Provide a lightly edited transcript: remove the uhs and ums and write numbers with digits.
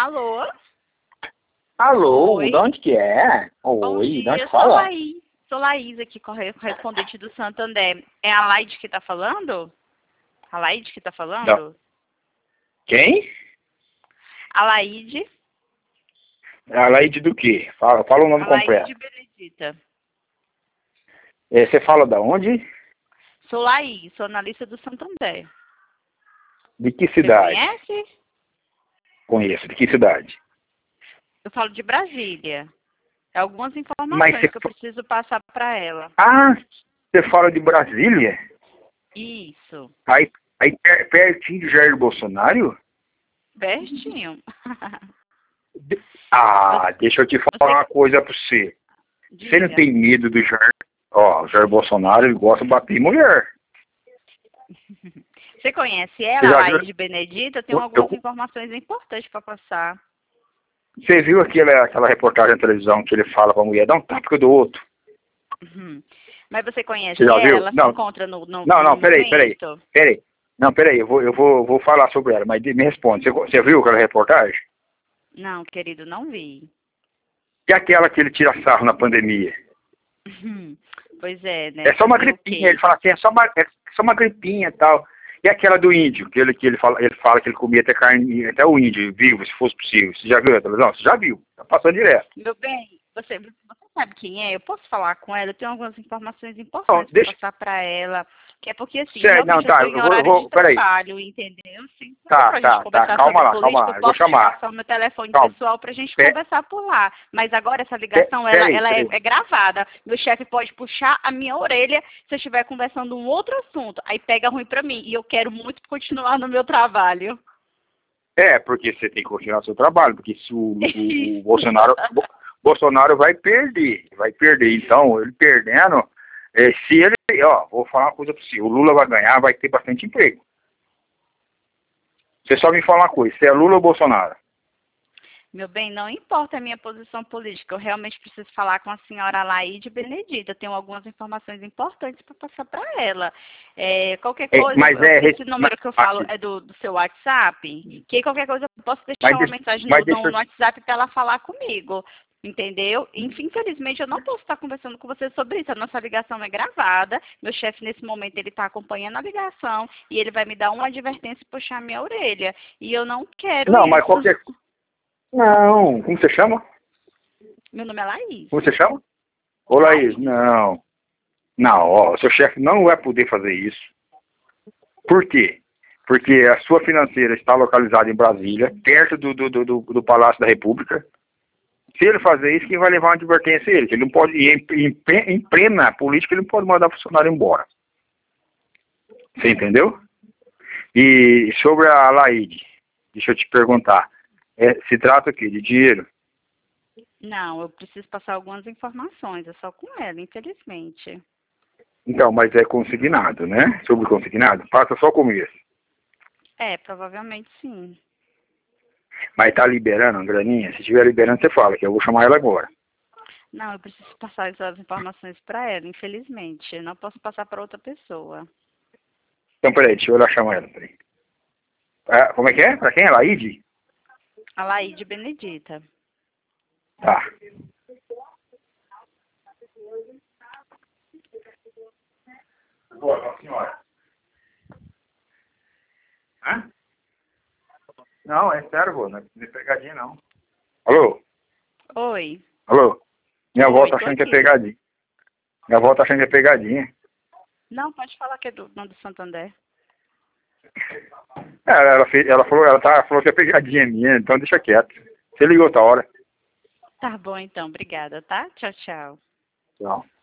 Alô? Alô, Oi. de onde que é? Bom Oi, de dia, onde eu fala? sou Laís aqui, correspondente do Santander. É a Laide que tá falando? A Laide que tá Da... falando? Quem? A Laide, A Laide do quê? Fala o nome a Laide completo. Benedita. Você fala da onde? Sou Laís, sou analista do Santander. De que Você cidade? conhece? Conheço. De que cidade? Eu falo de Brasília. É algumas Mas informações que eu preciso passar para ela. Ah, você fala de Brasília? Isso, Pertinho de Jair Bolsonaro? pertinho. Deixa eu te falar Você uma coisa pra você. Você não diga. tem medo do Jair... Ó, o Jair Bolsonaro, ele gosta de bater em mulher. Você conhece Você ela, a já viu? Laís Benedita? Eu tenho algumas informações importantes para passar. Você viu aquela reportagem na televisão que ele fala pra mulher, dá um tapa que eu dou outro? Uhum. Mas você conhece Você já ela? viu? Ela se Não, encontra no não, peraí. momento? Não, peraí, eu vou falar sobre ela, mas me responde. Você viu aquela reportagem? Não, querido, não vi. Que é aquela que ele tira sarro na pandemia. Uhum. Pois é, né? É só uma Fazer o gripinha, quê? ele fala assim, é só uma gripinha e tal. E aquela do índio, que ele fala que ele comia até carne, até o índio vivo, se fosse possível. Você já viu na televisão? Você já viu, tá passando direto. Meu bem, você sabe quem é? Eu posso falar com ela? Eu tenho algumas informações Não, importantes para deixa... passar para ela. Que é porque, assim, Sério, não, realmente eu tá, estou em horário de peraí. trabalho, entendeu? Sim, se for Tá, para a gente conversar sobre calma política, eu lá, eu vou posso te chamar. passar o meu telefone Calma, pessoal para a gente pe- conversar por lá. Mas agora essa ligação, peraí, ela peraí. é gravada. Meu chefe pode puxar a minha orelha se eu estiver conversando um outro assunto. Aí pega ruim para mim. E eu quero muito continuar no meu trabalho. Porque você tem que continuar seu trabalho, porque se o Isso. Bolsonaro vai perder. Então, ele perdendo, se ele, vou falar uma coisa para você, o Lula vai ganhar, vai ter bastante emprego. Você só me fala uma coisa, se é Lula ou Bolsonaro? Meu bem, não importa a minha posição política, eu realmente preciso falar com a senhora Laide Benedita. Eu tenho algumas informações importantes para passar para ela. Qualquer coisa, Mas esse número que eu falo é do seu WhatsApp, que qualquer coisa eu posso deixar uma mensagem mas no deixa WhatsApp para ela falar comigo. Entendeu? Infelizmente, eu não posso estar conversando com você sobre isso. A nossa ligação é gravada. Meu chefe, nesse momento, ele está acompanhando a ligação e ele vai me dar uma advertência e puxar a minha orelha. E eu não quero Não, mas isso. qualquer... Não, como você chama? Meu nome é Laís. Como você chama? Ô, Laís, Laís. não. Não, o seu chefe não vai poder fazer isso. Por quê? Porque a sua financeira está localizada em Brasília, perto do Palácio da República. Se ele fazer isso, quem vai levar uma advertência é ele, que ele não pode, em plena política, ele não pode mandar o funcionário embora. Você entendeu? E sobre a Laide, deixa eu te perguntar, se trata o quê? De dinheiro? Não, eu preciso passar algumas informações, é só com ela, infelizmente. Então, mas é consignado, né? Sobre consignado, passa só comigo. Provavelmente sim. Mas tá liberando uma graninha? Se estiver liberando, você fala, que eu vou chamar ela agora. Não, eu preciso passar essas informações para ela, infelizmente. Eu não posso passar para outra pessoa. Então, peraí, deixa eu ir lá chamar ela, peraí. Como é que é? Pra quem? Laide? A Laide Benedita. Tá. Boa, senhora. Hã? Não, é sério, vô, não é pegadinha, não. Alô? Oi. Alô? Minha avó Oi, tá tô achando que é aqui. pegadinha. Minha avó tá achando que é pegadinha. Não, pode falar que é do Santander. Ela falou que é pegadinha minha, então deixa quieto. Você ligou outra hora. Tá bom, então. Obrigada, tá? Tchau, tchau. Tchau.